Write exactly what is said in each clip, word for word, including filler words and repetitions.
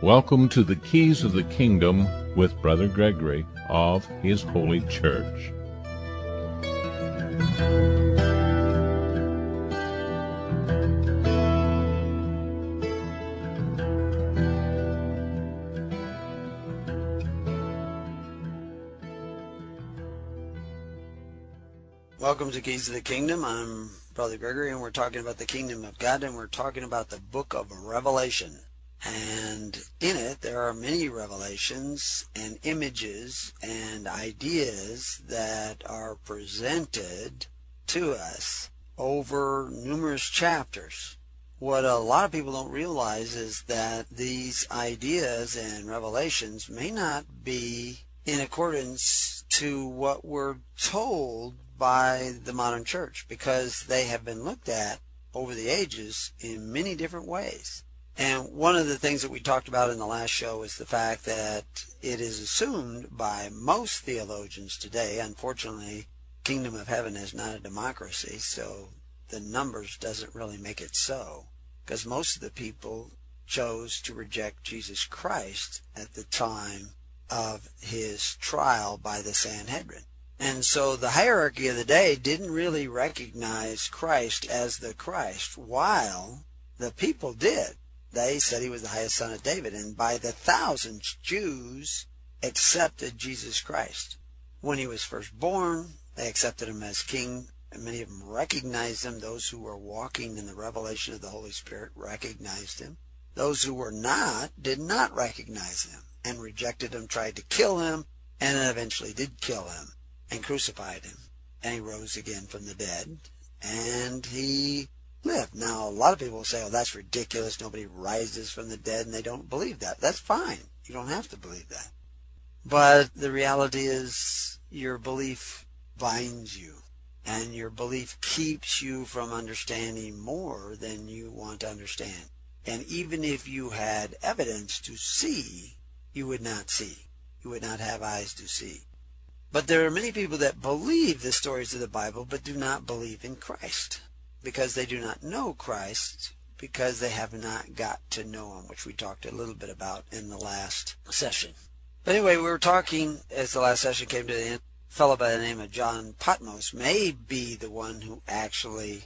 Welcome to the Keys of the Kingdom with Brother Gregory of His Holy Church. Welcome to Keys of the Kingdom. I'm Brother Gregory, and we're talking about the Kingdom of God, and we're talking about the book of Revelation. And in it, there are many revelations and images and ideas that are presented to us over numerous chapters. What a lot of people don't realize is that these ideas and revelations may not be in accordance to what we're told by the modern church, because they have been looked at over the ages in many different ways. And one of the things that we talked about in the last show is the fact that it is assumed by most theologians today, unfortunately, Kingdom of Heaven is not a democracy, so the numbers doesn't really make it so, because most of the people chose to reject Jesus Christ at the time of his trial by the Sanhedrin. And so the hierarchy of the day didn't really recognize Christ as the Christ, while the people did. They said he was the highest son of David, and by the thousands, Jews accepted Jesus Christ. When he was first born, they accepted him as king, and many of them recognized him. Those who were walking in the revelation of the Holy Spirit recognized him. Those who were not did not recognize him and rejected him, tried to kill him, and then eventually did kill him and crucified him. And he rose again from the dead, and he lived. Now, a lot of people will say, oh, that's ridiculous. Nobody rises from the dead, and they don't believe that. That's fine. You don't have to believe that. But the reality is your belief binds you, and your belief keeps you from understanding more than you want to understand. And even if you had evidence to see, you would not see. You would not have eyes to see. But there are many people that believe the stories of the Bible but do not believe in Christ, because they do not know Christ, because they have not got to know him, which we talked a little bit about in the last session. But anyway, we were talking, as the last session came to the end, a fellow by the name of John Patmos may be the one who actually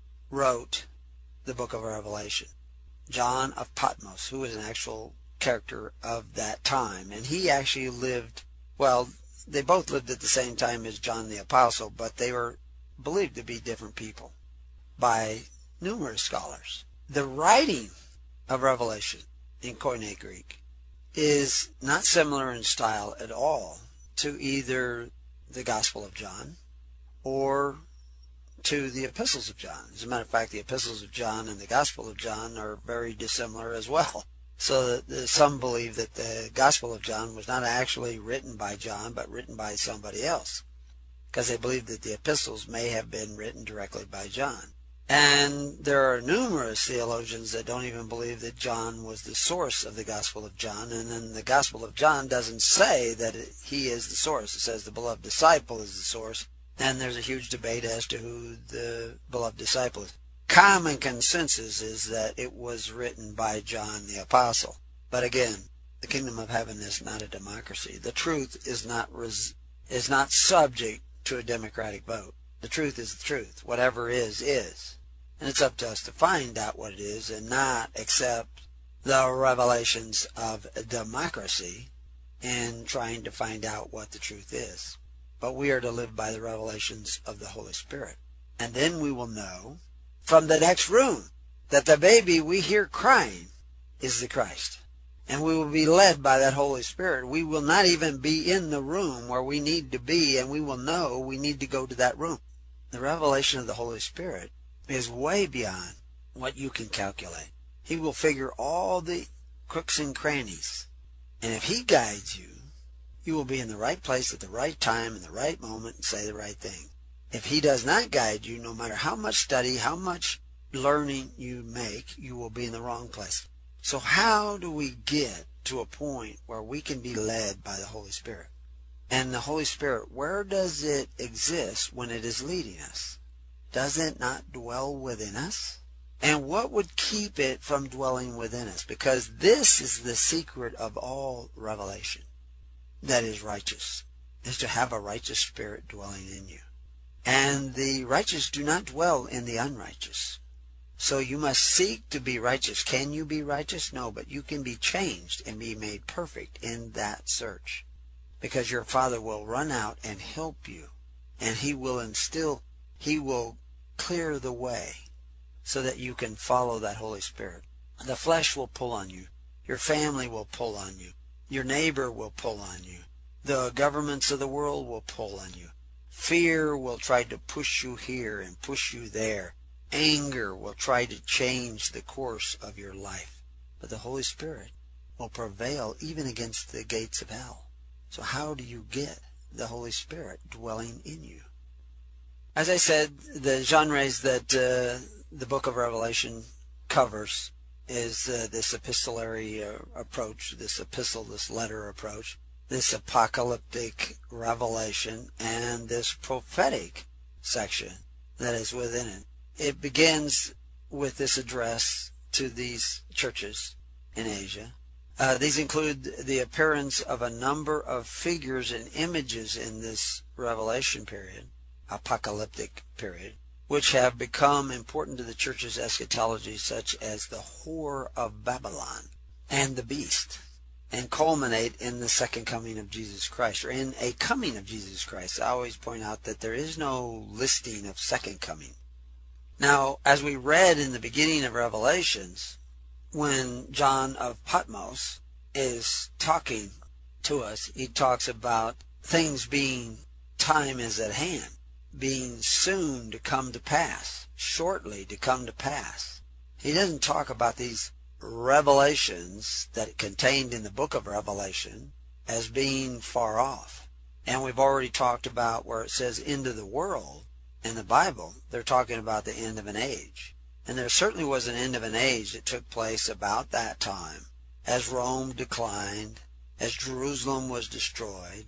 wrote the book of Revelation. John of Patmos, who was an actual character of that time. And he actually lived, well, they both lived at the same time as John the Apostle, but they were believed to be different people by numerous scholars. The writing of Revelation in Koine Greek is not similar in style at all to either the Gospel of John or to the Epistles of John. As a matter of fact, the Epistles of John and the Gospel of John are very dissimilar as well. So that some believe that the Gospel of John was not actually written by John, but written by somebody else, because they believe that the epistles may have been written directly by John. And there are numerous theologians that don't even believe that John was the source of the Gospel of John, and then the Gospel of John doesn't say that it, he is the source. It says the beloved disciple is the source, and there's a huge debate as to who the beloved disciple is. Common consensus is that it was written by John the Apostle. But again, the Kingdom of Heaven is not a democracy. The truth is not res- is not subject to a democratic vote. The truth is the truth. Whatever is, is. And it's up to us to find out what it is and not accept the revelations of democracy in trying to find out what the truth is. But we are to live by the revelations of the Holy Spirit. And then we will know from the next room that the baby we hear crying is the Christ. And we will be led by that Holy Spirit. We will not even be in the room where we need to be, and we will know we need to go to that room. The revelation of the Holy Spirit is way beyond what you can calculate. He will figure all the crooks and crannies. And if he guides you, you will be in the right place at the right time, in the right moment, and say the right thing. If he does not guide you, no matter how much study, how much learning you make, you will be in the wrong place. So how do we get to a point where we can be led by the Holy Spirit? And the Holy Spirit, where does it exist when it is leading us? Does it not dwell within us? And what would keep it from dwelling within us? Because this is the secret of all revelation that is righteous, is to have a righteous spirit dwelling in you. And the righteous do not dwell in the unrighteous. So you must seek to be righteous. Can you be righteous? No, but you can be changed and be made perfect in that search. Because your Father will run out and help you. And He will instill, He will clear the way so that you can follow that Holy Spirit. The flesh will pull on you. Your family will pull on you. Your neighbor will pull on you. The governments of the world will pull on you. Fear will try to push you here and push you there. Anger will try to change the course of your life. But the Holy Spirit will prevail even against the gates of hell. So how do you get the Holy Spirit dwelling in you? As I said, the genres that uh, the book of Revelation covers is uh, this epistolary uh, approach, this epistle, this letter approach, this apocalyptic revelation, and this prophetic section that is within it. It begins with this address to these churches in Asia. Uh, these include the appearance of a number of figures and images in this revelation period, apocalyptic period, which have become important to the church's eschatology, such as the whore of Babylon and the beast, and culminate in the second coming of Jesus Christ, or in a coming of Jesus Christ. I always point out that there is no listing of second coming. Now, as we read in the beginning of Revelations, when John of Patmos is talking to us, he talks about things being, time is at hand, being soon to come to pass, shortly to come to pass. He doesn't talk about these revelations that contained in the book of Revelation as being far off. And we've already talked about where it says end of the world in the Bible. They're talking about the end of an age. And there certainly was an end of an age that took place about that time, as Rome declined, as Jerusalem was destroyed,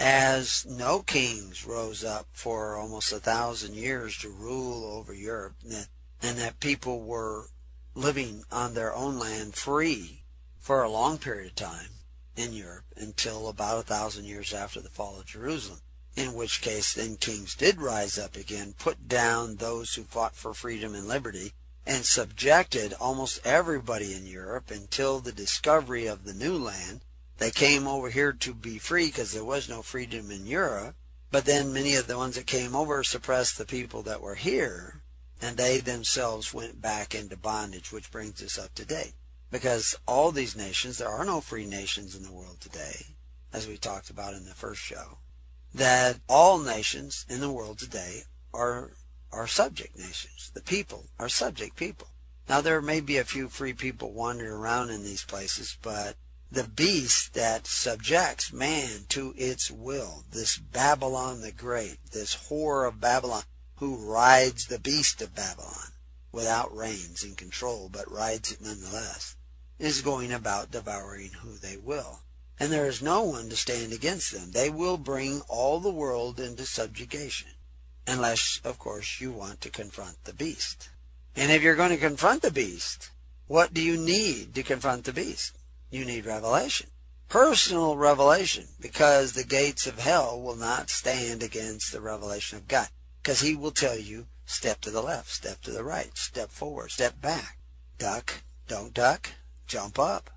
as no kings rose up for almost a thousand years to rule over Europe, and that, and that people were living on their own land free for a long period of time in Europe until about a thousand years after the fall of Jerusalem, in which case then kings did rise up again, put down those who fought for freedom and liberty, and subjected almost everybody in Europe until the discovery of the new land. They came over here to be free because there was no freedom in Europe, but then many of the ones that came over suppressed the people that were here, and they themselves went back into bondage, which brings us up to date. Because all these nations, there are no free nations in the world today, as we talked about in the first show, that all nations in the world today are are subject nations. The people are subject people. Now, there may be a few free people wandering around in these places, but the beast that subjects man to its will, this Babylon the Great, this whore of Babylon, who rides the beast of Babylon without reins and control, but rides it nonetheless, is going about devouring who they will. And there is no one to stand against them. They will bring all the world into subjugation, unless, of course, you want to confront the beast. And if you're going to confront the beast, what do you need to confront the beast? You need revelation, personal revelation, because the gates of hell will not stand against the revelation of God, because he will tell you, step to the left, step to the right, step forward, step back, duck, don't duck, jump up.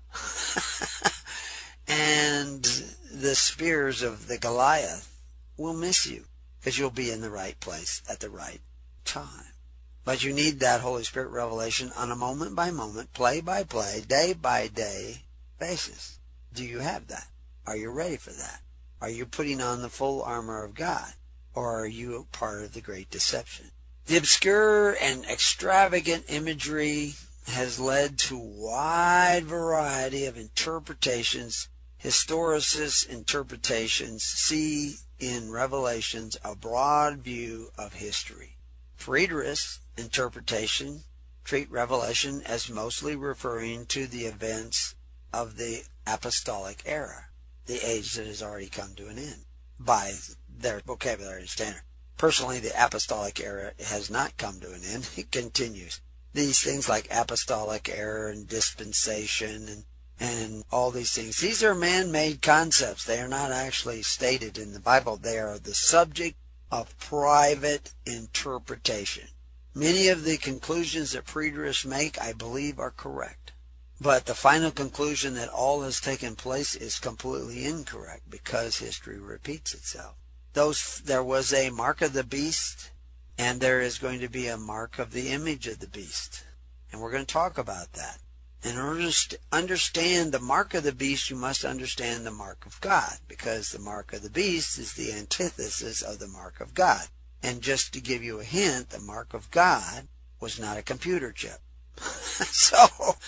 And the spears of the Goliath will miss you, because you'll be in the right place at the right time. But you need that Holy Spirit revelation on a moment by moment, play by play, day by day basis. Do you have that? Are you ready for that? Are you putting on the full armor of God? Or are you part of the great deception? The obscure and extravagant imagery has led to wide variety of interpretations. Historicist interpretations see in Revelations a broad view of history. Preterist interpretation treat Revelation as mostly referring to the events of the apostolic era, the age that has already come to an end by their vocabulary standard. Personally, the apostolic era has not come to an end. It continues. these things like apostolic error and dispensation and, and all these things. These are man-made concepts. They are not actually stated in the Bible. They are the subject of private interpretation. Many of the conclusions that preterists make, I believe, are correct. But the final conclusion that all has taken place is completely incorrect because history repeats itself. Those, there was a mark of the beast, and there is going to be a mark of the image of the beast. And we're going to talk about that. In order to understand the mark of the beast, you must understand the mark of God, because the mark of the beast is the antithesis of the mark of God. And just to give you a hint, the mark of God was not a computer chip. So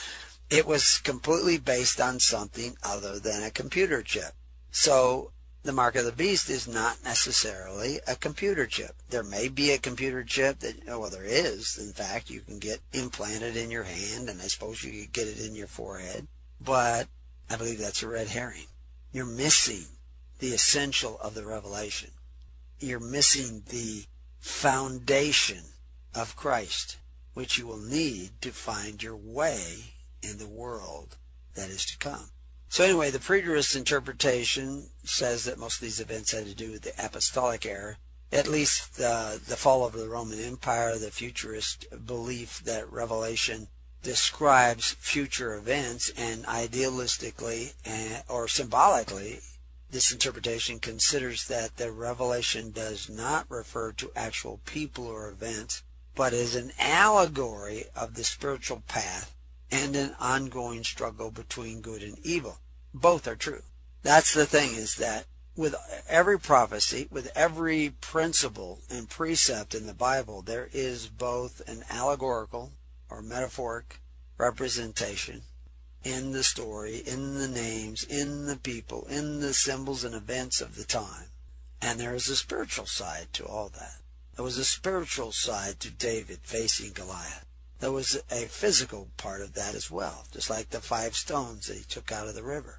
it was completely based on something other than a computer chip. So the mark of the beast is not necessarily a computer chip. There may be a computer chip that, well, there is. In fact, you can get implanted in your hand, and I suppose you could get it in your forehead. But I believe that's a red herring. You're missing the essential of the revelation. You're missing the foundation of Christ, which you will need to find your way in the world that is to come. So anyway, the preterist interpretation says that most of these events had to do with the apostolic era, at least uh, the fall of the Roman Empire. The futurist belief that Revelation describes future events, and idealistically uh, or symbolically, this interpretation considers that the revelation does not refer to actual people or events, but is an allegory of the spiritual path and an ongoing struggle between good and evil. Both are true. That's the thing, is that with every prophecy, with every principle and precept in the Bible, there is both an allegorical or metaphoric representation in the story, in the names, in the people, in the symbols and events of the time. And there is a spiritual side to all that. There was a spiritual side to David facing Goliath. There was a physical part of that as well, just like the five stones that he took out of the river.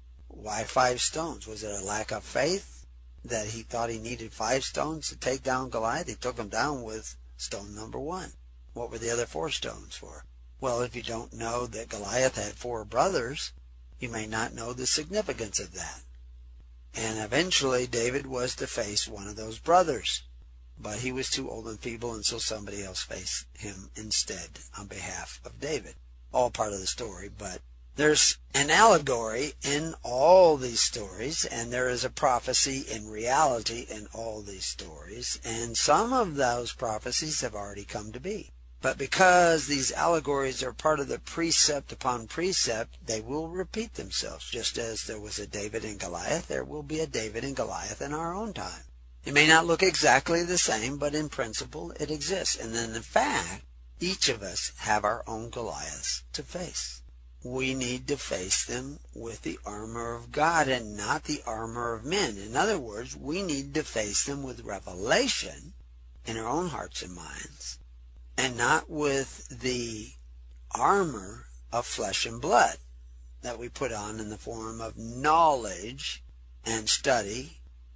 Why five stones? Was it a lack of faith that he thought he needed five stones to take down Goliath? He took him down with stone number one. What were the other four stones for? Well, if you don't know that Goliath had four brothers, you may not know the significance of that. And eventually David was to face one of those brothers. But he was too old and feeble, and so somebody else faced him instead on behalf of David. All part of the story, but there's an allegory in all these stories, and there is a prophecy in reality in all these stories, and some of those prophecies have already come to be. But because these allegories are part of the precept upon precept, they will repeat themselves. Just as there was a David and Goliath, there will be a David and Goliath in our own time. It may not look exactly the same, but in principle it exists. And then in fact, each of us have our own Goliaths to face. We need to face them with the armor of God and not the armor of men. In other words, we need to face them with revelation in our own hearts and minds, and not with the armor of flesh and blood that we put on in the form of knowledge and study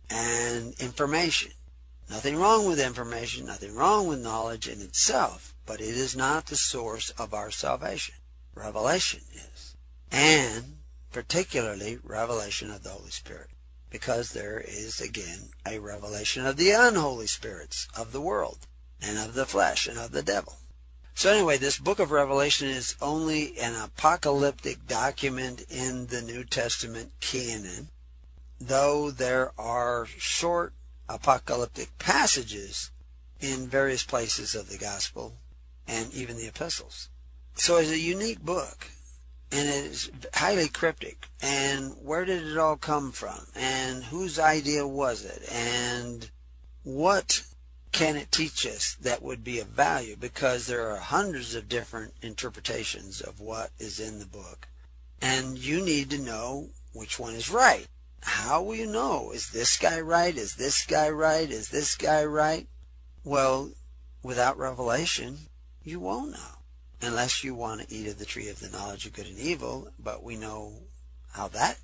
and information. Nothing wrong with information, nothing wrong with knowledge in itself, but it is not the source of our salvation. Revelation is. And particularly revelation of the Holy Spirit, because there is, again, a revelation of the unholy spirits of the world and of the flesh and of the devil. So anyway, this book of Revelation is only an apocalyptic document in the New Testament canon, though there are short apocalyptic passages in various places of the gospel and even the epistles. So it's a unique book, and it is highly cryptic. And where did it all come from? And whose idea was it? And what can it teach us that would be of value? Because there are hundreds of different interpretations of what is in the book, and you need to know which one is right. How will you know? Is this guy right? Is this guy right? Is this guy right? Well, without revelation, you won't know. Unless you want to eat of the tree of the knowledge of good and evil, but we know how that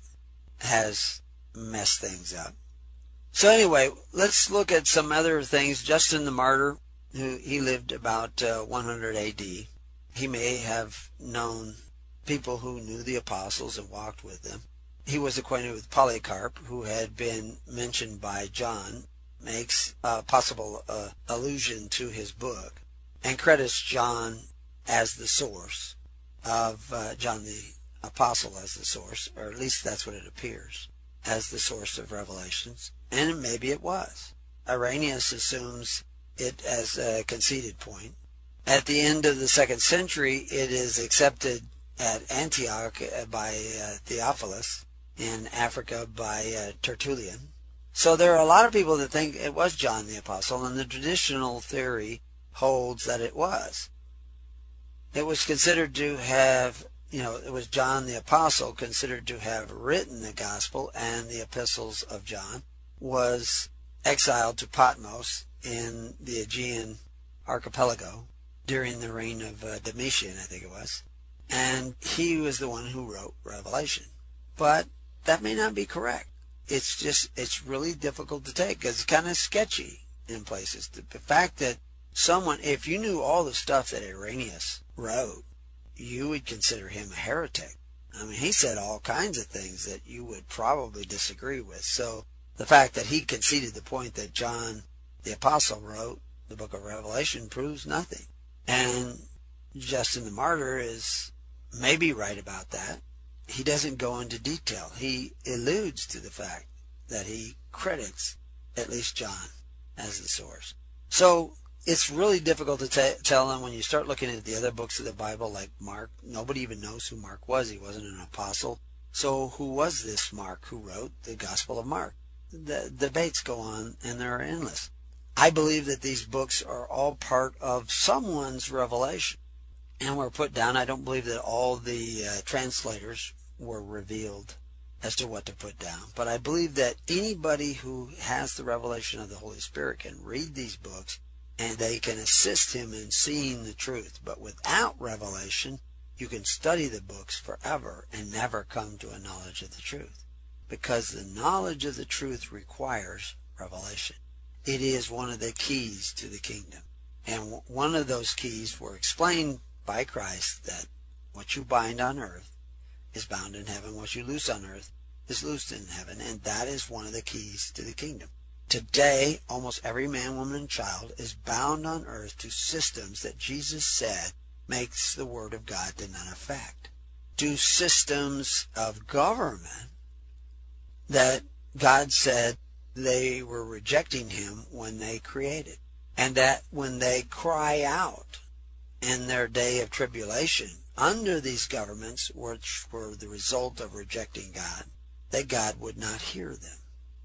has messed things up. So anyway, let's look at some other things. Justin the Martyr, who he lived about uh, one hundred A D, He may have known people who knew the apostles and walked with them. He was acquainted with Polycarp, who had been mentioned by John, makes a possible uh, allusion to his book, and credits John as the source of uh, John the Apostle as the source, or at least that's what it appears, as the source of Revelations, and maybe it was. Irenaeus assumes it as a conceded point. At the end of the second century, it is accepted at Antioch by uh, Theophilus, in Africa by uh, Tertullian. So there are a lot of people that think it was John the Apostle, and the traditional theory holds that it was. It was considered to have, you know, it was John the Apostle considered to have written the Gospel, and the epistles of John, was exiled to Patmos in the Aegean archipelago during the reign of uh, Domitian, I think it was, and he was the one who wrote Revelation. But that may not be correct. It's just, it's really difficult to take because it's kind of sketchy in places. The, the fact that someone, if you knew all the stuff that Irenaeus wrote, you would consider him a heretic. I mean, he said all kinds of things that you would probably disagree with. So the fact that he conceded the point that John the Apostle wrote the book of Revelation proves nothing. And Justin the Martyr is maybe right about that. He doesn't go into detail. He alludes to the fact that he credits at least John as the source. So it's really difficult to t- tell them when you start looking at the other books of the Bible, like Mark. Nobody even knows who Mark was. He wasn't an apostle. So who was this Mark who wrote the Gospel of Mark? The debates go on, and they're endless. I believe that these books are all part of someone's revelation and were put down. I don't believe that all the uh, translators were revealed as to what to put down. But I believe that anybody who has the revelation of the Holy Spirit can read these books and they can assist him in seeing the truth. But without revelation, you can study the books forever and never come to a knowledge of the truth. Because the knowledge of the truth requires revelation. It is one of the keys to the kingdom. And one of those keys were explained by Christ, that what you bind on earth is bound in heaven, what you loose on earth is loosed in heaven, and that is one of the keys to the kingdom. Today, almost every man, woman, and child is bound on earth to systems that Jesus said makes the word of God to none effect, to systems of government that God said they were rejecting him when they created, and that when they cry out in their day of tribulation under these governments, which were the result of rejecting God, that God would not hear them.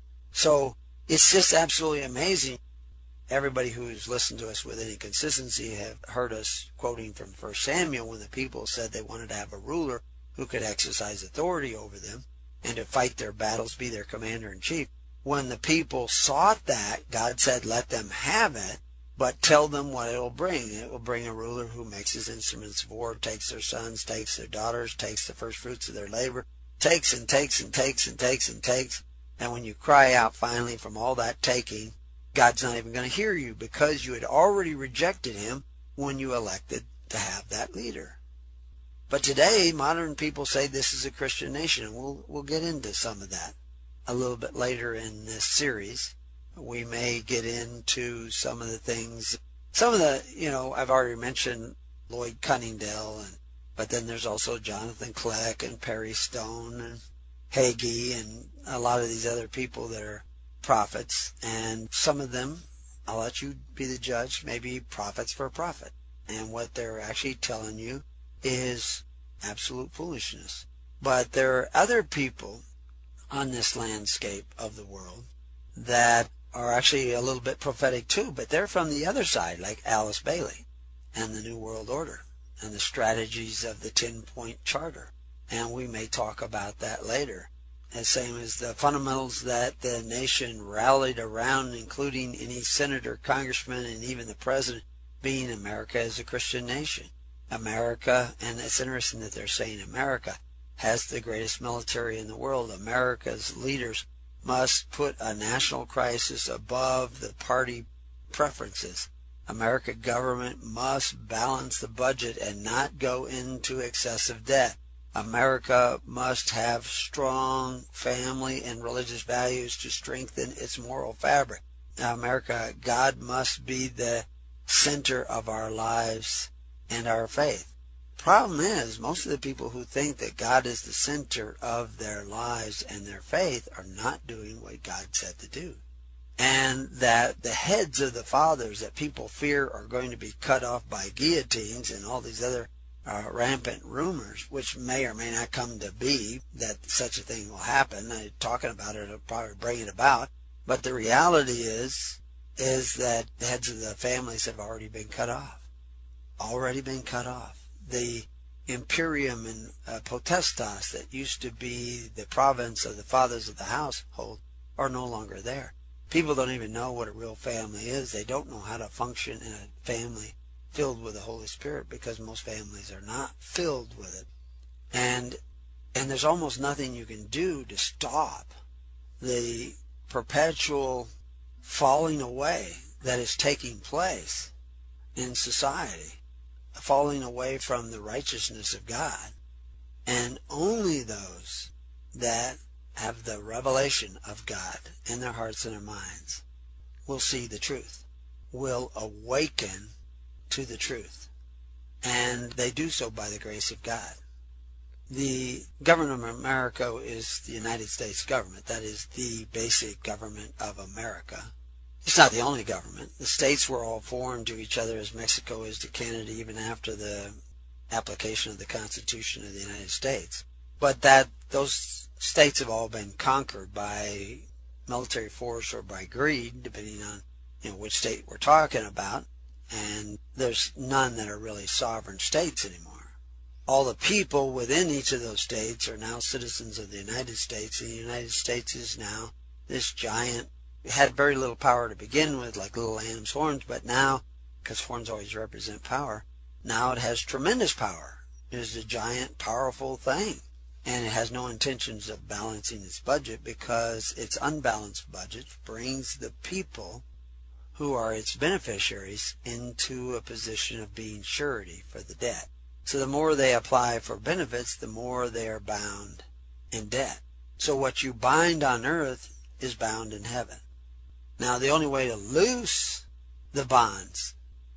So it's just absolutely amazing. Everybody who's listened to us with any consistency have heard us quoting from First Samuel when the people said they wanted to have a ruler who could exercise authority over them and to fight their battles, be their commander-in-chief. When the people sought that, God said, let them have it, but tell them what it will bring. It will bring a ruler who makes his instruments of war, takes their sons, takes their daughters, takes the first fruits of their labor, takes and takes and takes and takes and takes. And when you cry out finally from all that taking, God's not even going to hear you because you had already rejected him when you elected to have that leader. But today, modern people say this is a Christian nation, and we'll, we'll get into some of that a little bit later in this series. We may get into some of the things, some of the, you know, I've already mentioned Lloyd Cunningdale, and but then there's also Jonathan Kleck and Perry Stone and Hagee and a lot of these other people that are prophets, and some of them, I'll let you be the judge, maybe prophets for a prophet. And what they're actually telling you is absolute foolishness. But there are other people on this landscape of the world that are actually a little bit prophetic too, but they're from the other side, like Alice Bailey and the New World Order and the strategies of the ten-point charter. And we may talk about that later. The same as the fundamentals that the nation rallied around, including any senator, congressman, and even the president, being America is a Christian nation. America, and it's interesting that they're saying America, has the greatest military in the world. America's leaders must put a national crisis above the party preferences. American government must balance the budget and not go into excessive debt. America must have strong family and religious values to strengthen its moral fabric. America, God must be the center of our lives and our faith. Problem is, most of the people who think that God is the center of their lives and their faith are not doing what God said to do. And that the heads of the fathers that people fear are going to be cut off by guillotines and all these other uh, rampant rumors, which may or may not come to be, that such a thing will happen. Uh, talking about it will probably bring it about. But the reality is, is that the heads of the families have already been cut off. Already been cut off. The imperium and uh, potestas that used to be the province of the fathers of the household are no longer there. People don't even know what a real family is. They don't know how to function in a family filled with the Holy Spirit, because most families are not filled with it. And and there's almost nothing you can do to stop the perpetual falling away that is taking place in society, falling away from the righteousness of God. And only those that have the revelation of God in their hearts and their minds will see the truth, will awaken to the truth. And they do so by the grace of God. The government of America is the United States government. That is the basic government of America. It's not the only government. The states were all foreign to each other, as Mexico is to Canada, even after the application of the Constitution of the United States. But that those states have all been conquered by military force or by greed, depending on you know which state we're talking about. And there's none that are really sovereign states anymore. All the people within each of those states are now citizens of the United States, and the United States is now this giant. It had very little power to begin with, like little lamb's horns, but now, because horns always represent power, now it has tremendous power. It is a giant, powerful thing, and it has no intentions of balancing its budget, because its unbalanced budget brings the people who are its beneficiaries into a position of being surety for the debt. So the more they apply for benefits, the more they are bound in debt. So what you bind on earth is bound in heaven. Now the only way to loose the bonds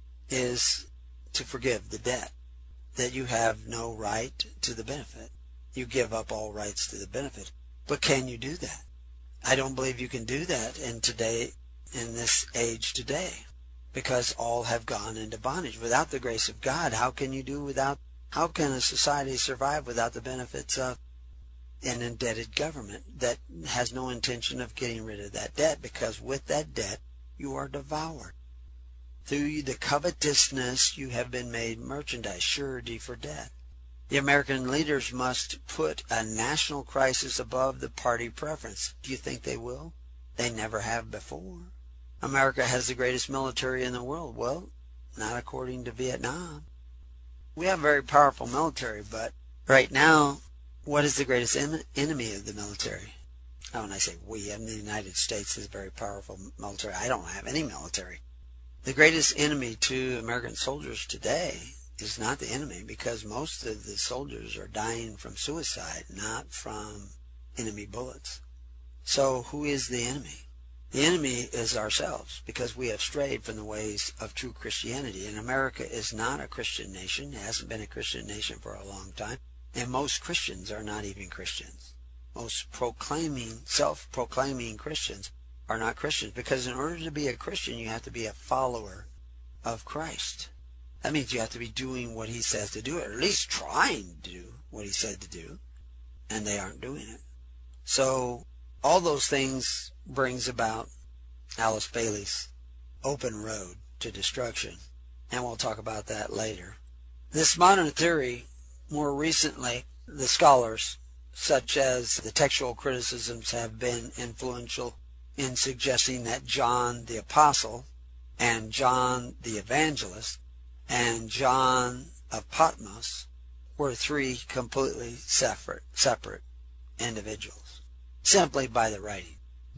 is to forgive the debt, that you have no right to the benefit. You give up all rights to the benefit. But can you do that? I don't believe you can do that in today, in this age today, because all have gone into bondage. Without the grace of God, how can you do without, how can a society survive without the benefits of an indebted government that has no intention of getting rid of that debt? Because with that debt, you are devoured. Through the covetousness, you have been made merchandise, surety for debt. The American leaders must put a national crisis above the party preference. Do you think they will? They never have before. America has the greatest military in the world. Well, not according to Vietnam. We have a very powerful military, but right now, what is the greatest en- enemy of the military? Oh, when I say we, I mean the United States is a very powerful military. I don't have any military. The greatest enemy to American soldiers today is not the enemy, because most of the soldiers are dying from suicide, not from enemy bullets. So who is the enemy? The enemy is ourselves, because we have strayed from the ways of true Christianity. And America is not a Christian nation. It hasn't been a Christian nation for a long time. And most Christians are not even Christians. Most proclaiming, self-proclaiming Christians are not Christians, because in order to be a Christian, you have to be a follower of Christ. That means you have to be doing what he says to do, or at least trying to do what he said to do, and they aren't doing it. So all those things brings about Alice Bailey's open road to destruction, and we'll talk about that later. This modern theory, more recently, the scholars, such as the textual criticisms, have been influential in suggesting that John the Apostle and John the Evangelist and John of Patmos were three completely separate, separate individuals, simply by the writing.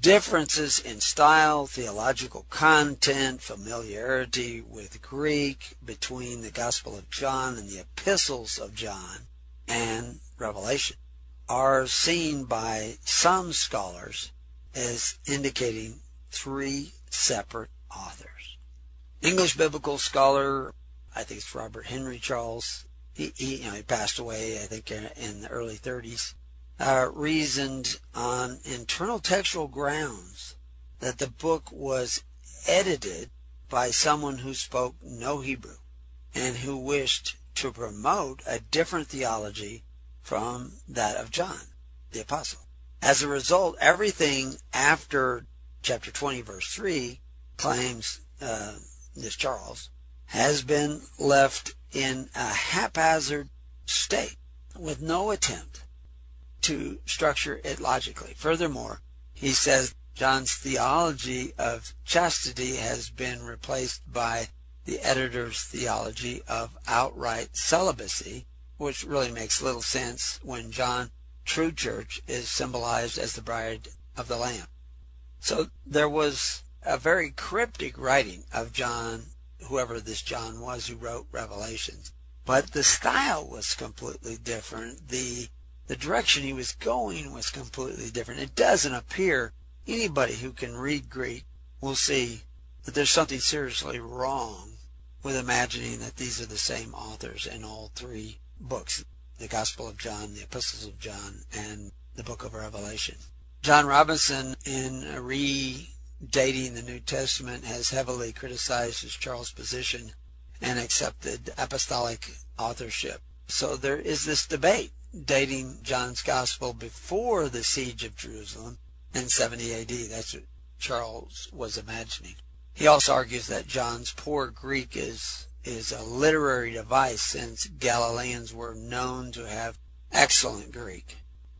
differences in style, theological content, familiarity with Greek between the Gospel of John and the epistles of John and Revelation are seen by some scholars as indicating three separate authors. English biblical scholar, I think it's Robert Henry Charles, he, he, you know, he passed away, I think, in the early thirties, uh, reasoned on internal textual grounds that the book was edited by someone who spoke no Hebrew and who wished to promote a different theology from that of John, the apostle. As a result, everything after chapter twenty, verse three, claims uh, this Charles, has been left in a haphazard state with no attempt to structure it logically. Furthermore, he says John's theology of chastity has been replaced by the editor's theology of outright celibacy, which really makes little sense when John, true church, is symbolized as the bride of the Lamb. So there was a very cryptic writing of John, whoever this John was who wrote Revelations. But the style was completely different. The the direction he was going was completely different. It doesn't appear anybody who can read Greek will see that there's something seriously wrong with imagining that these are the same authors in all three books, the Gospel of John, the Epistles of John, and the book of Revelation. John Robinson, in redating the New Testament, has heavily criticized his Charles position and accepted apostolic authorship. So there is this debate dating John's Gospel before the siege of Jerusalem in seventy A D. That's what Charles was imagining. He also argues that John's poor Greek is is a literary device, since Galileans were known to have excellent Greek.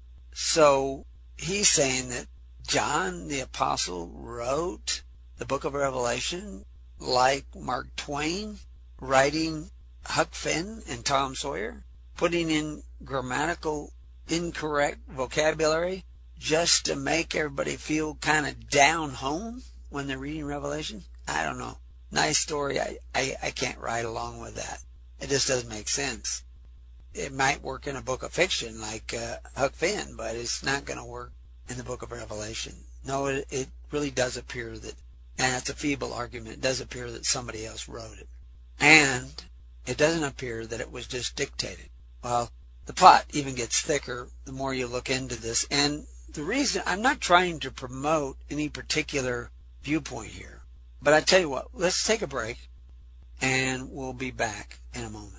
So he's saying that John the Apostle wrote the book of Revelation like Mark Twain writing Huck Finn and Tom Sawyer, putting in grammatical incorrect vocabulary just to make everybody feel kind of down home when they're reading Revelation. I don't know. Nice story. I, I, I can't ride along with that. It just doesn't make sense. It might work in a book of fiction like uh, Huck Finn, but it's not going to work in the book of Revelation. No, it, it really does appear that, and it's a feeble argument, it does appear that somebody else wrote it. And it doesn't appear that it was just dictated. Well, the plot even gets thicker the more you look into this. And the reason, I'm not trying to promote any particular viewpoint here, but I tell you what, let's take a break and we'll be back in a moment.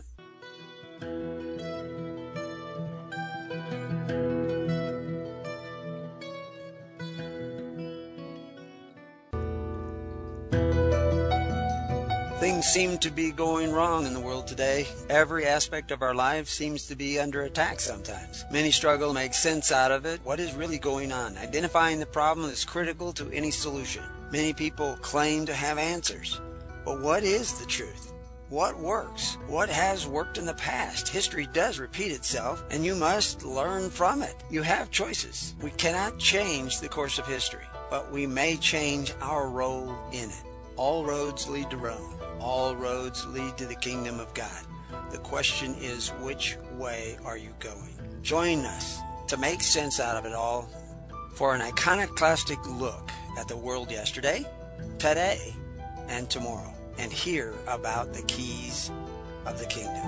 Things seem to be going wrong in the world today. Every aspect of our lives seems to be under attack sometimes. Many struggle to make sense out of it. What is really going on? Identifying the problem is critical to any solution. Many people claim to have answers. But what is the truth? What works? What has worked in the past? History does repeat itself, and you must learn from it. You have choices. We cannot change the course of history, but we may change our role in it. All roads lead to Rome. All roads lead to the kingdom of God. The question is, which way are you going? Join us to make sense out of it all for an iconoclastic look at the world yesterday, today, and tomorrow, and hear about the keys of the kingdom.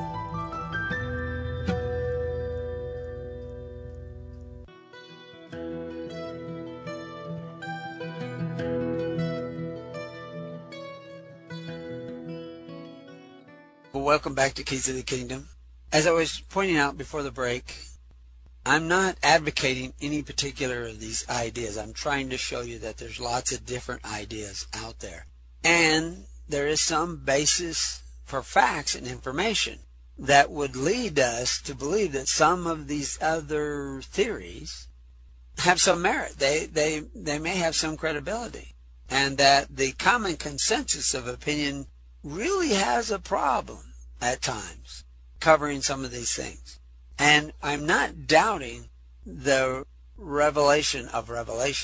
Welcome back to Keys of the Kingdom. As I was pointing out before the break, I'm not advocating any particular of these ideas. I'm trying to show you that there's lots of different ideas out there. And there is some basis for facts and information that would lead us to believe that some of these other theories have some merit. They, they, they may have some credibility. And that the common consensus of opinion really has a problem at times covering some of these things. And I'm not doubting the revelation of Revelation.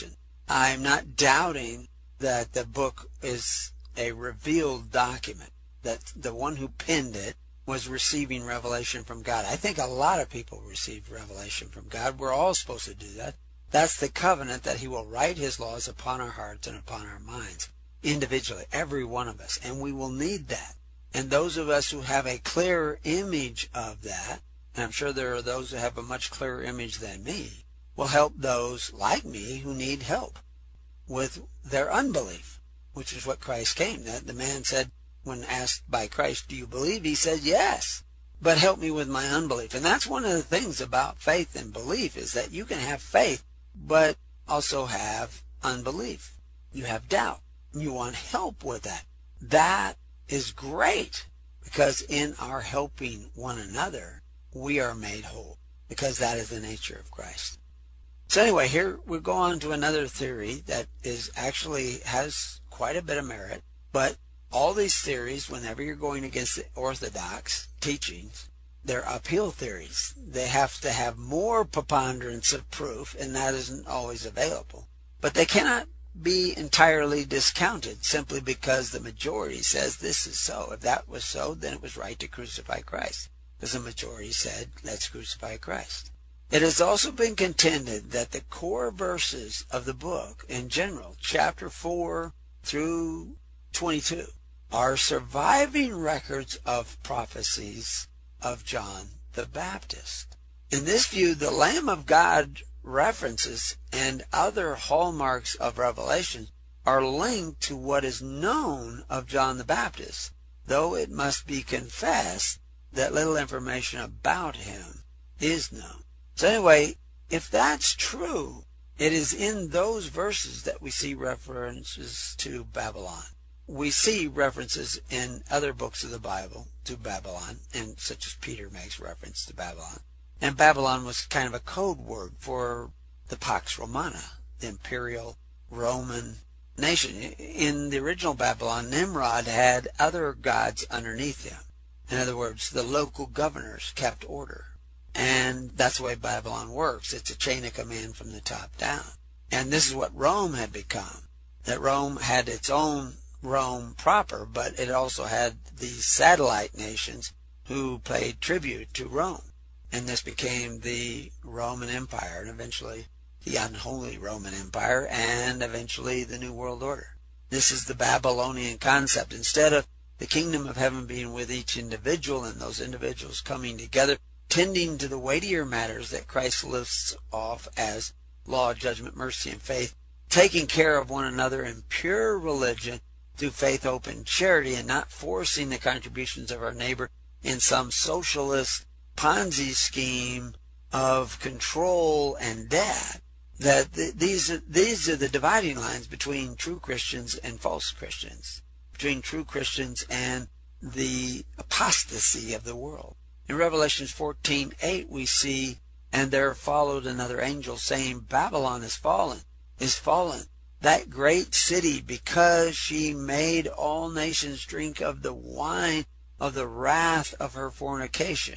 I'm not doubting that the book is a revealed document, that the one who penned it was receiving revelation from God. I think a lot of people received revelation from God. We're all supposed to do that. That's the covenant, that he will write his laws upon our hearts and upon our minds, individually, every one of us. And we will need that. And those of us who have a clearer image of that, and I'm sure there are those who have a much clearer image than me, will help those like me who need help with their unbelief, which is what Christ came. That the man said, when asked by Christ, do you believe? He said, yes, but help me with my unbelief. And that's one of the things about faith and belief, is that you can have faith, but also have unbelief. You have doubt. You want help with that. That is great, because in our helping one another, we are made whole, because that is the nature of Christ. So anyway, here we go on to another theory that is actually has quite a bit of merit, but all these theories, whenever you're going against the orthodox teachings, they're uphill theories. They have to have more preponderance of proof, and that isn't always available. But they cannot be entirely discounted simply because the majority says this is so. If that was so, then it was right to crucify Christ, because the majority said, let's crucify Christ. It has also been contended that the core verses of the book in general, chapter four through twenty-two, are surviving records of prophecies of John the Baptist. In this view, the Lamb of God references and other hallmarks of Revelation are linked to what is known of John the Baptist, though it must be confessed that little information about him is known. So anyway, if that's true, it is in those verses that we see references to Babylon. We see references in other books of the Bible to Babylon, and such as Peter makes reference to Babylon. And Babylon was kind of a code word for the Pax Romana, the imperial Roman nation. In the original Babylon, Nimrod had other gods underneath him. In other words, the local governors kept order. And that's the way Babylon works. It's a chain of command from the top down. And this is what Rome had become. That Rome had its own Rome proper, but it also had these satellite nations who paid tribute to Rome. And this became the Roman Empire, and eventually the unholy Roman Empire, and eventually the New World Order. This is the Babylonian concept. Instead of the kingdom of heaven being with each individual, and those individuals coming together, tending to the weightier matters that Christ lists off as law, judgment, mercy, and faith, taking care of one another in pure religion through faith, hope, and charity, and not forcing the contributions of our neighbor in some socialist Ponzi scheme of control and debt, that th these, these are the dividing lines between true Christians and false Christians, between true Christians and the apostasy of the world. In Revelation fourteen eight we see, and there followed another angel saying, Babylon is fallen, is fallen, that great city, because she made all nations drink of the wine of the wrath of her fornication.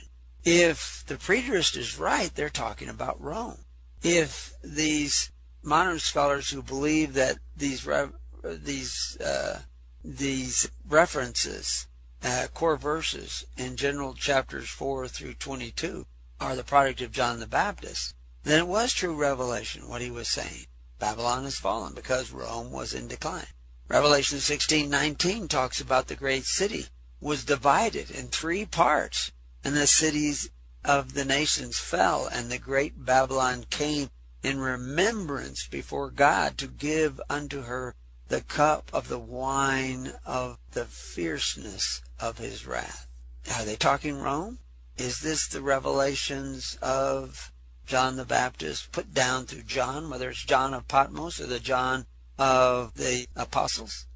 If the preterist is right, they're talking about Rome. If these modern scholars who believe that these re these uh, these references, uh, core verses in general chapters four through twenty-two, are the product of John the Baptist, then it was true revelation what he was saying. Babylon has fallen because Rome was in decline. Revelation sixteen nineteen talks about the great city was divided in three parts, and the cities of the nations fell, and the great Babylon came in remembrance before God to give unto her the cup of the wine of the fierceness of his wrath. Are they talking Rome? Is this the revelations of John the Baptist put down through John, whether it's John of Patmos or the John of the apostles?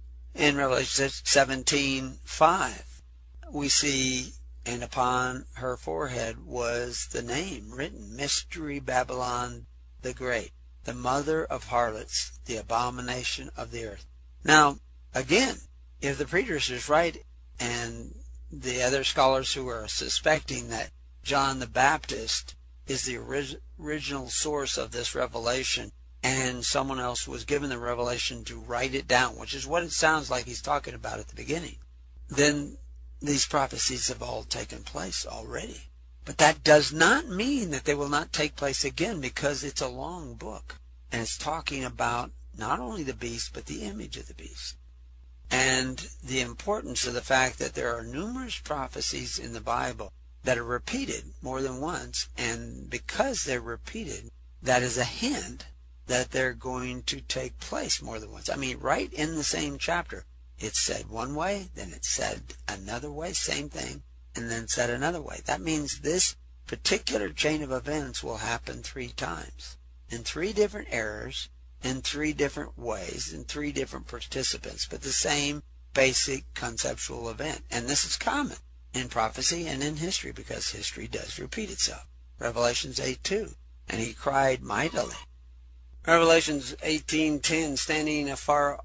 In Revelation seventeen five, we see, and upon her forehead was the name written, Mystery Babylon the Great, the mother of harlots, the abomination of the earth. Now, again, if the preterist is right, and the other scholars who are suspecting that John the Baptist is the orig original source of this revelation and someone else was given the revelation to write it down, which is what it sounds like he's talking about at the beginning, then these prophecies have all taken place already. But that does not mean that they will not take place again, because it's a long book, and it's talking about not only the beast, but the image of the beast. And the importance of the fact that there are numerous prophecies in the Bible that are repeated more than once, and because they're repeated, that is a hint that they're going to take place more than once. I mean, right in the same chapter, it's said one way, then it's said another way, same thing, and then said another way. That means this particular chain of events will happen three times, in three different eras, in three different ways, in three different participants, but the same basic conceptual event. And this is common in prophecy and in history, because history does repeat itself. Revelations eight two, and he cried mightily. Revelations eighteen ten, standing afar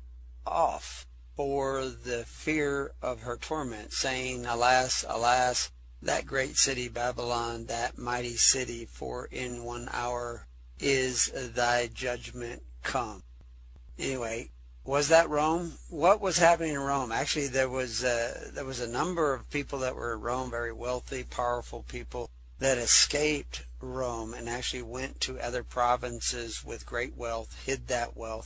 off for the fear of her torment, saying, Alas, alas, that great city Babylon, that mighty city, for in one hour is thy judgment come. Anyway, was that Rome? What was happening in Rome? Actually, there was a, there was a number of people that were in Rome, very wealthy, powerful people, that escaped Rome and actually went to other provinces with great wealth, hid that wealth,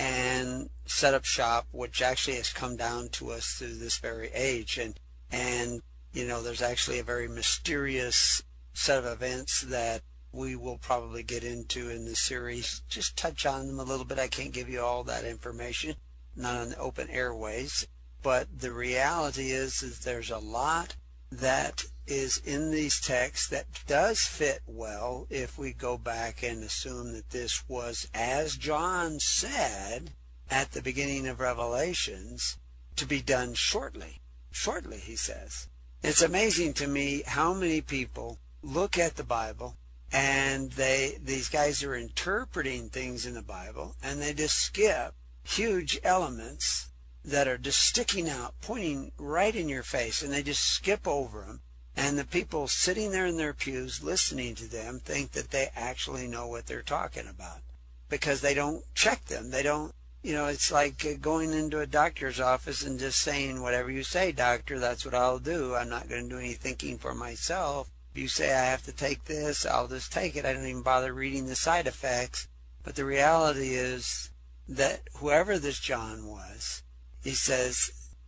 and set up shop, which actually has come down to us through this very age. And, and you know, there's actually a very mysterious set of events that we will probably get into in this series. Just touch on them a little bit. I can't give you all that information, not on the open airways. But the reality is, is there's a lot that is in these texts that does fit well if we go back and assume that this was, as John said at the beginning of Revelations, to be done shortly. Shortly, he says. It's amazing to me how many people look at the Bible and they these guys are interpreting things in the Bible, and they just skip huge elements that are just sticking out, pointing right in your face, and they just skip over them. And the people sitting there in their pews listening to them think that they actually know what they're talking about, because they don't check them. They don't, you know, it's like going into a doctor's office and just saying, whatever you say, doctor, that's what I'll do. I'm not going to do any thinking for myself. If you say I have to take this, I'll just take it. I don't even bother reading the side effects. But the reality is that whoever this John was, he says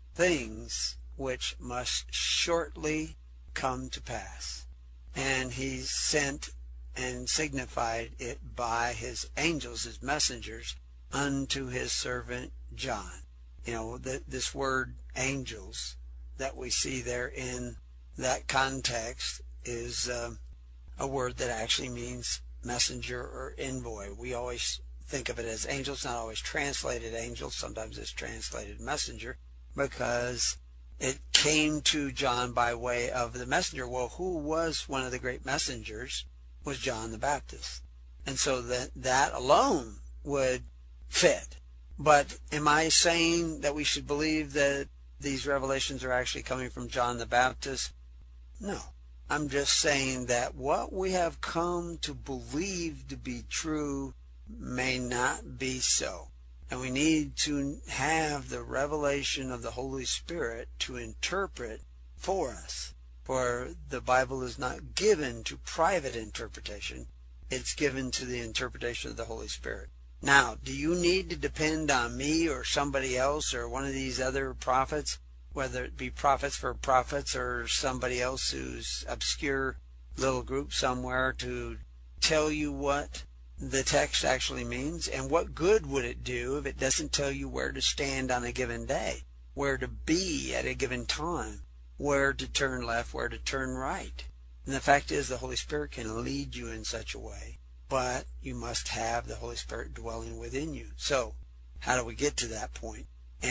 things which must shortly come to pass. And he sent and signified it by his angels, his messengers, unto his servant John. You know, the, this word angels that we see there in that context is um, a word that actually means messenger or envoy. We always think of it as angels, not always translated angels. Sometimes it's translated messenger, because it came to John by way of the messenger. Well, who was one of the great messengers? Was John the Baptist. And so that that alone would fit. But am I saying that we should believe that these revelations are actually coming from John the Baptist? No. I'm just saying that what we have come to believe to be true may not be so. And we need to have the revelation of the Holy Spirit to interpret for us. For the Bible is not given to private interpretation. It's given to the interpretation of the Holy Spirit. Now, do you need to depend on me or somebody else or one of these other prophets, whether it be prophets for prophets or somebody else who's obscure little group somewhere, to tell you what the text actually means? And what good would it do if it doesn't tell you where to stand on a given day, where to be at a given time, where to turn left, where to turn right? And the fact is, the Holy Spirit can lead you in such a way, but you must have the Holy Spirit dwelling within you. So how do we get to that point?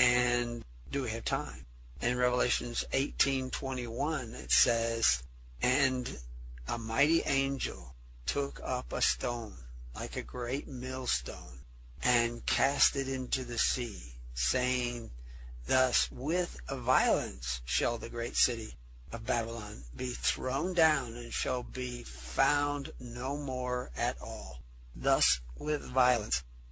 And do we have time? In Revelations eighteen twenty-one, it says, And a mighty angel took up a stone, like a great millstone, and cast it into the sea, saying, Thus with violence shall the great city of Babylon be thrown down, and shall be found no more at all. Thus with violence.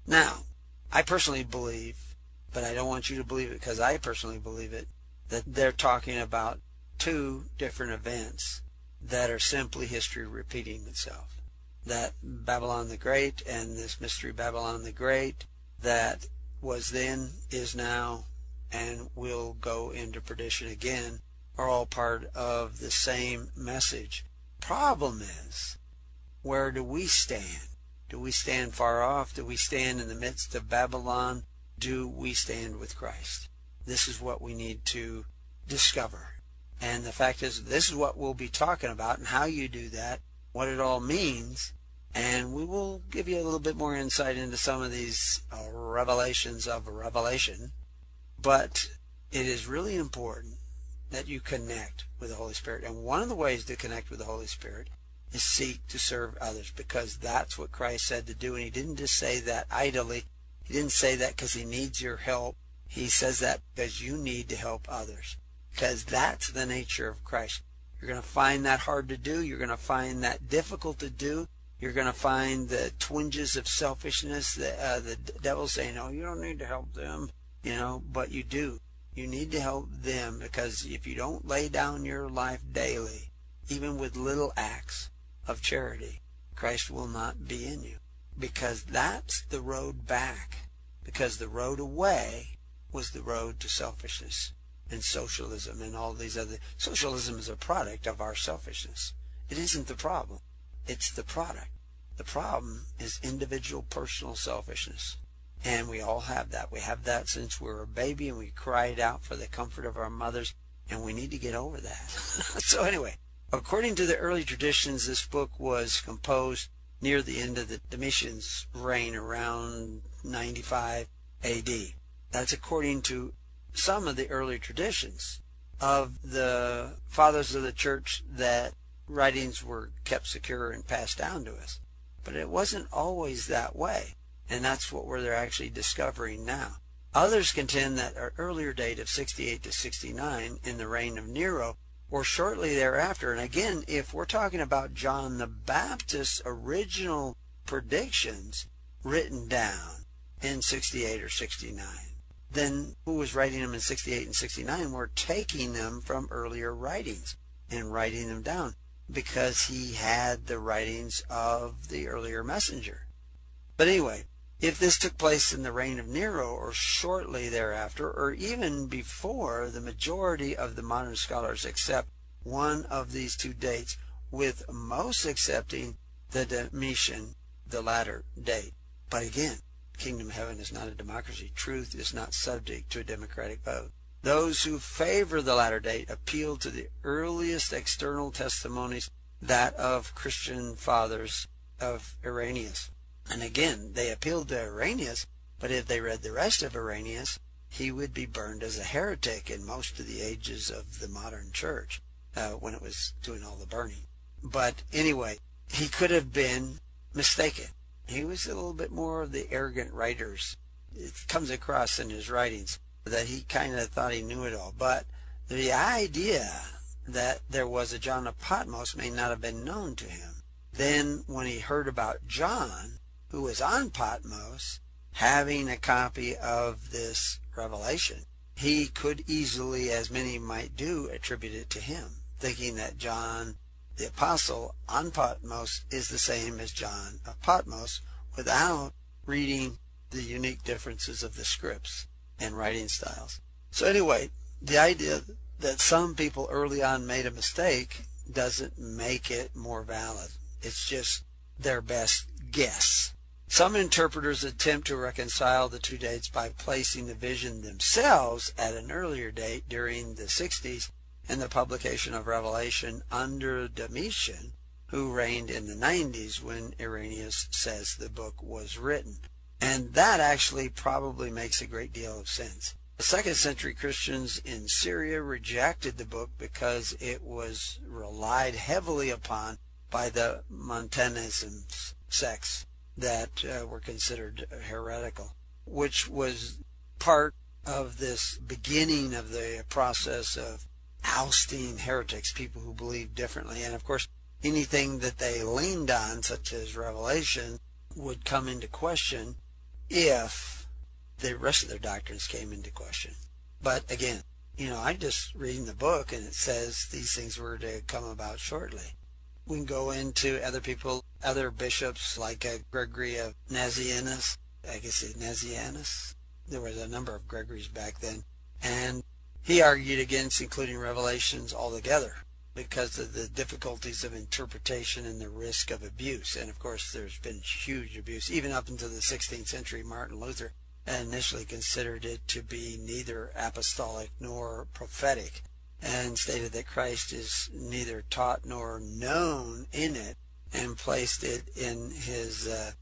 Now, I personally believe, but I don't want you to believe it because I personally believe it, that they're talking about two different events that are simply history repeating itself. That Babylon the Great and this mystery Babylon the Great that was then, is now, and will go into perdition again are all part of the same message. Problem is, where do we stand? Do we stand far off? Do we stand in the midst of Babylon? Do we stand with Christ? This is what we need to discover. And the fact is, this is what we'll be talking about and how you do that, what it all means, and we will give you a little bit more insight into some of these uh, revelations of Revelation. But it is really important that you connect with the Holy Spirit. And one of the ways to connect with the Holy Spirit is seek to serve others, because that's what Christ said to do. And he didn't just say that idly. He didn't say that because he needs your help. He says that because you need to help others, because that's the nature of Christ. You're going to find that hard to do. You're going to find that difficult to do. You're going to find the twinges of selfishness, the, uh, the devil saying, oh, you don't need to help them, you know, but you do. You need to help them, because if you don't lay down your life daily, even with little acts of charity, Christ will not be in you, because that's the road back, because the road away was the road to selfishness and socialism and all these other. Socialism is a product of our selfishness. It isn't the problem. It's the product. The problem is individual personal selfishness. And we all have that. We have that since we were a baby, and we cried out for the comfort of our mothers, and we need to get over that. So anyway, according to the early traditions, this book was composed near the end of the Domitian's reign, around ninety-five A D. That's according to some of the early traditions of the fathers of the church, that writings were kept secure and passed down to us. But it wasn't always that way, and that's what we're actually discovering now. Others contend that an earlier date of sixty-eight to sixty-nine in the reign of Nero, or shortly thereafter. And again, if we're talking about John the Baptist's original predictions written down in sixty-eight or sixty-nine, then who was writing them in sixty-eight and sixty-nine were taking them from earlier writings and writing them down, because he had the writings of the earlier messenger. But anyway, if this took place in the reign of Nero or shortly thereafter, or even before, the majority of the modern scholars accept one of these two dates, with most accepting the Domitian, the latter date. But again, kingdom of heaven is not a democracy. Truth is not subject to a democratic vote. Those who favor the latter date appeal to the earliest external testimonies, that of Christian fathers of Irenaeus. And again, they appealed to Irenaeus, but if they read the rest of Irenaeus, he would be burned as a heretic in most of the ages of the modern church, uh, when it was doing all the burning. But anyway, he could have been mistaken. He was a little bit more of the arrogant writers. It comes across in his writings that he kind of thought he knew it all. But the idea that there was a John of Patmos may not have been known to him. Then when he heard about John, who was on Patmos, having a copy of this revelation, he could easily, as many might do, attribute it to him, thinking that John the Apostle on Patmos is the same as John of Patmos, without reading the unique differences of the scripts and writing styles. So anyway, the idea that some people early on made a mistake doesn't make it more valid. It's just their best guess. Some interpreters attempt to reconcile the two dates by placing the vision themselves at an earlier date during the sixties and the publication of Revelation under Domitian, who reigned in the nineties when Irenaeus says the book was written. And that actually probably makes a great deal of sense. The second century Christians in Syria rejected the book because it was relied heavily upon by the Montanism sects that uh, were considered heretical, which was part of this beginning of the process of ousting heretics, people who believed differently. And of course, anything that they leaned on, such as Revelation, would come into question if the rest of their doctrines came into question. But again, you know, I'm just reading the book, and it says these things were to come about shortly. We can go into other people, other bishops like uh, Gregory of Nazianzus. I guess it's Nazianzus. There was a number of Gregories back then. And he argued against including Revelations altogether because of the difficulties of interpretation and the risk of abuse. And of course, there's been huge abuse. Even up into the sixteenth century, Martin Luther initially considered it to be neither apostolic nor prophetic, and stated that Christ is neither taught nor known in it, and placed it in his uh,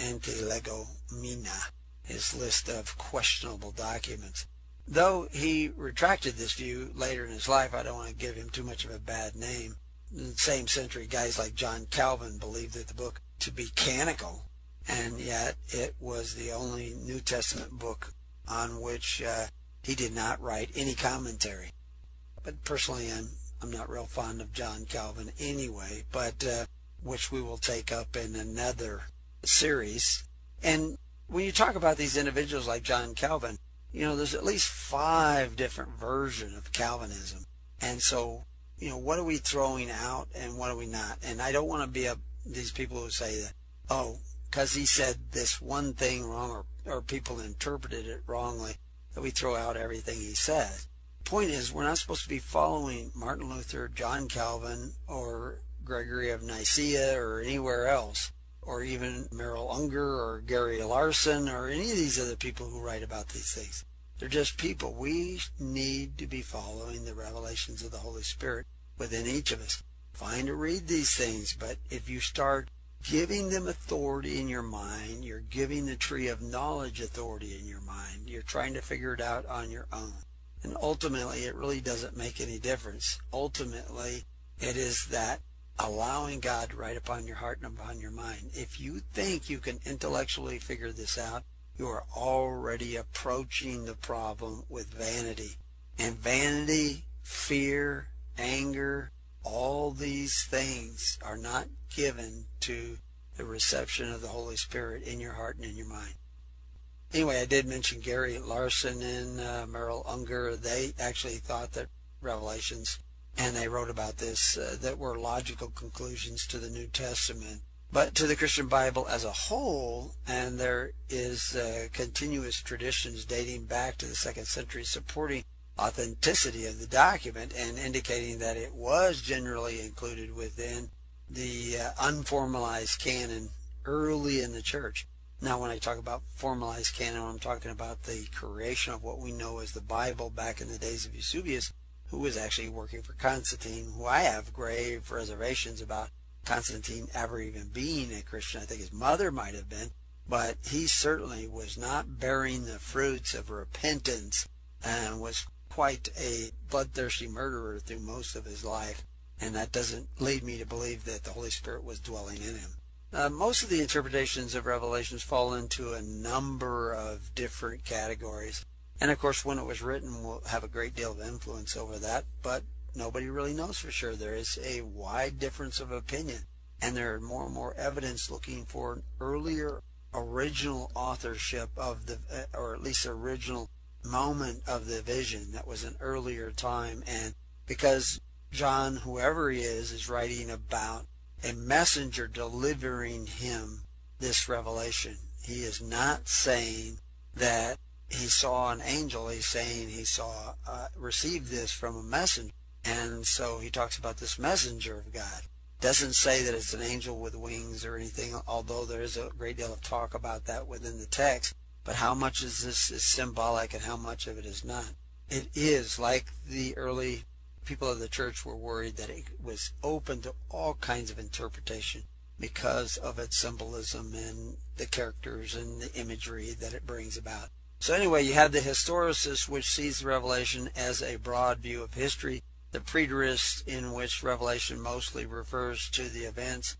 Antilegomena, his list of questionable documents. Though he retracted this view later in his life, I don't want to give him too much of a bad name. In the same century, guys like John Calvin believed that the book to be canonical, and yet it was the only New Testament book on which uh, he did not write any commentary. But personally, I'm I'm not real fond of John Calvin anyway, but uh, which we will take up in another series. And when you talk about these individuals like John Calvin, you know, there's at least five different versions of Calvinism. And so, you know, what are we throwing out and what are we not? And I don't want to be a, these people who say that, oh, because he said this one thing wrong, or, or people interpreted it wrongly, that we throw out everything he said. Point is, we're not supposed to be following Martin Luther, John Calvin, or Gregory of Nicaea, or anywhere else, or even Merrill Unger or Gary Larson or any of these other people who write about these things. They're just people. We need to be following the revelations of the Holy Spirit within each of us. Fine to read these things, but if you start giving them authority in your mind, you're giving the tree of knowledge authority in your mind. You're trying to figure it out on your own. And ultimately, it really doesn't make any difference. Ultimately, it is that allowing God to write upon your heart and upon your mind. If you think you can intellectually figure this out, you are already approaching the problem with vanity. And vanity, fear, anger, all these things are not given to the reception of the Holy Spirit in your heart and in your mind. Anyway, I did mention Gary Larson and uh, Merrill Unger. They actually thought that Revelations, and they wrote about this, uh, that were logical conclusions to the New Testament. But to the Christian Bible as a whole, and there is uh, continuous traditions dating back to the second century supporting authenticity of the document and indicating that it was generally included within the uh, unformalized canon early in the church. Now, when I talk about formalized canon, I'm talking about the creation of what we know as the Bible back in the days of Eusebius, who was actually working for Constantine, who I have grave reservations about Constantine ever even being a Christian. I think his mother might have been, but he certainly was not bearing the fruits of repentance and was quite a bloodthirsty murderer through most of his life, and that doesn't lead me to believe that the Holy Spirit was dwelling in him. Uh, most of the interpretations of Revelations fall into a number of different categories, and of course when it was written will have a great deal of influence over that, but nobody really knows for sure. There is a wide difference of opinion, and there are more and more evidence looking for an earlier original authorship of the, or at least original moment of the vision that was an earlier time. And because John, whoever he is, is writing about a messenger delivering him this revelation, he is not saying that he saw an angel. He's saying he saw uh, received this from a messenger. And so he talks about this messenger of God. Doesn't say that it's an angel with wings or anything, although there is a great deal of talk about that within the text. But how much of this is symbolic and how much of it is not? It is, like the early people of the church were worried, that it was open to all kinds of interpretation because of its symbolism and the characters and the imagery that it brings about. So anyway, you have the historicist, which sees the Revelation as a broad view of history, the preterist, in which Revelation mostly refers to the events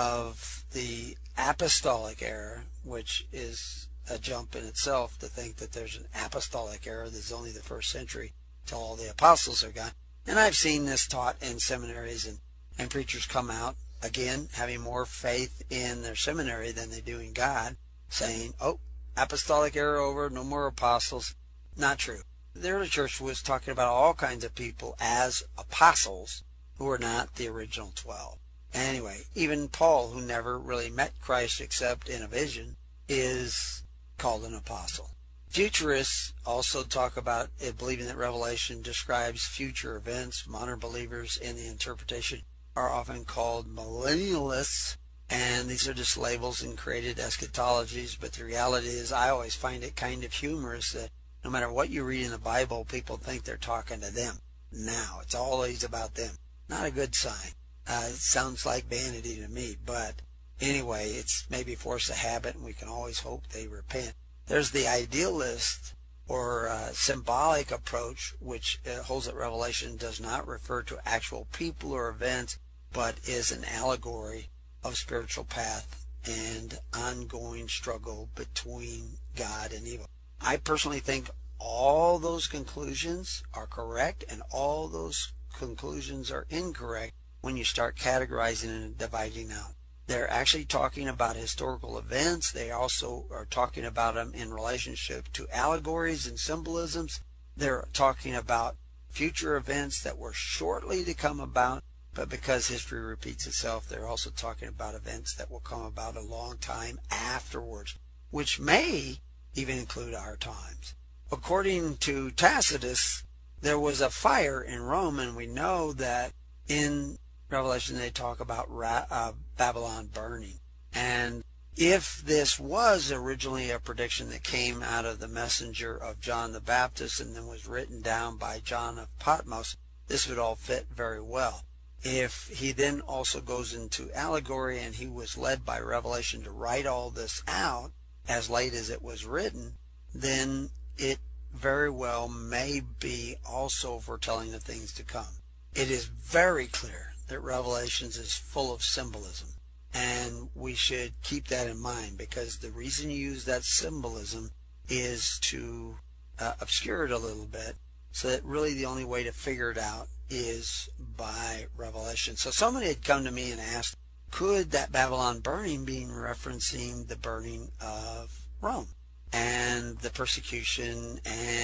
of the apostolic era, which is a jump in itself to think that there's an apostolic era that's only the first century till all the apostles are gone. And I've seen this taught in seminaries, and, and preachers come out, again, having more faith in their seminary than they do in God, saying, oh, apostolic era over, no more apostles. Not true. The early church was talking about all kinds of people as apostles who were not the original twelve. Anyway, even Paul, who never really met Christ except in a vision, is called an apostle. Futurists also talk about it, believing that Revelation describes future events. Modern believers in the interpretation are often called millennialists, and these are just labels and created eschatologies. But the reality is, I always find it kind of humorous that no matter what you read in the Bible, people think they're talking to them. Now, it's always about them. Not a good sign. Uh, it sounds like vanity to me, but anyway, it's maybe force of habit, and we can always hope they repent. There's the idealist or uh, symbolic approach, which uh, holds that Revelation does not refer to actual people or events, but is an allegory of spiritual path and ongoing struggle between God and evil. I personally think all those conclusions are correct, and all those conclusions are incorrect when you start categorizing and dividing out. They're actually talking about historical events. They also are talking about them in relationship to allegories and symbolisms. They're talking about future events that were shortly to come about, but because history repeats itself, they're also talking about events that will come about a long time afterwards, which may even include our times. According to Tacitus, there was a fire in Rome, and we know that in Revelation they talk about uh, Babylon burning. And if this was originally a prediction that came out of the messenger of John the Baptist and then was written down by John of Patmos, this would all fit very well. If he then also goes into allegory and he was led by Revelation to write all this out as late as it was written, then it very well may be also foretelling of things to come. It is very clear that Revelations is full of symbolism, and we should keep that in mind, because the reason you use that symbolism is to uh, obscure it a little bit, so that really the only way to figure it out is by revelation. So somebody had come to me and asked, could that Babylon burning be referencing the burning of Rome and the persecution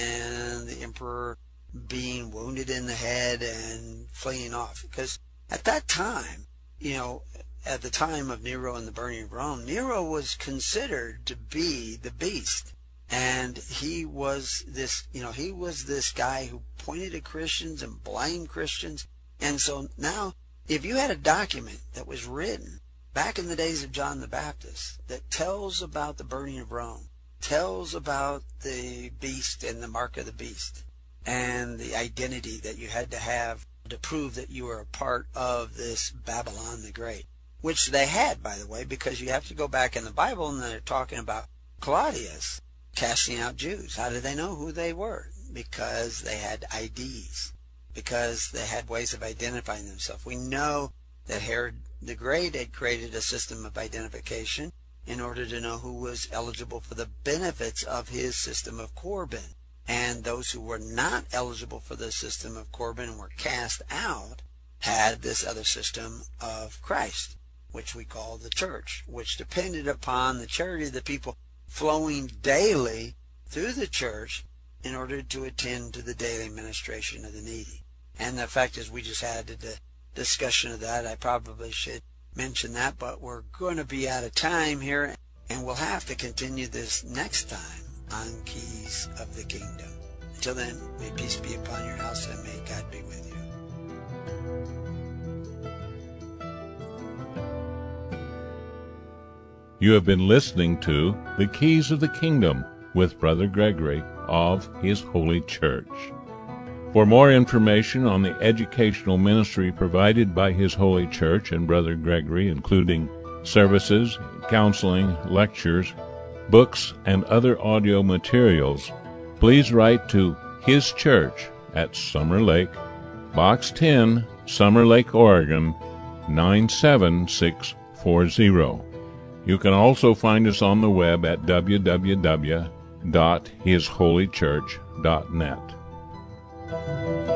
and the emperor being wounded in the head and fleeing off? Because at that time, you know, at the time of Nero and the burning of Rome, Nero was considered to be the beast. And he was this, you know, he was this guy who pointed at Christians and blamed Christians. And so now, if you had a document that was written back in the days of John the Baptist that tells about the burning of Rome, tells about the beast and the mark of the beast, and the identity that you had to have to prove that you were a part of this Babylon the Great, which they had, by the way, because you have to go back in the Bible and they're talking about Claudius casting out Jews. How did they know who they were? Because they had I Ds, because they had ways of identifying themselves. We know that Herod the Great had created a system of identification in order to know who was eligible for the benefits of his system of Corban. And those who were not eligible for the system of Corban and were cast out had this other system of Christ, which we call the church, which depended upon the charity of the people flowing daily through the church in order to attend to the daily ministration of the needy. And the fact is, we just had a discussion of that. I probably should mention that, but we're going to be out of time here, and we'll have to continue this next time on Keys of the Kingdom. Until then, may peace be upon your house, and may God be with you. You have been listening to The Keys of the Kingdom with Brother Gregory of His Holy Church. For more information on the educational ministry provided by His Holy Church and Brother Gregory, including services, counseling, lectures, books, and other audio materials, please write to His Church at Summer Lake, Box ten, Summer Lake, Oregon, nine seven six four zero. You can also find us on the web at w w w dot his holy church dot net.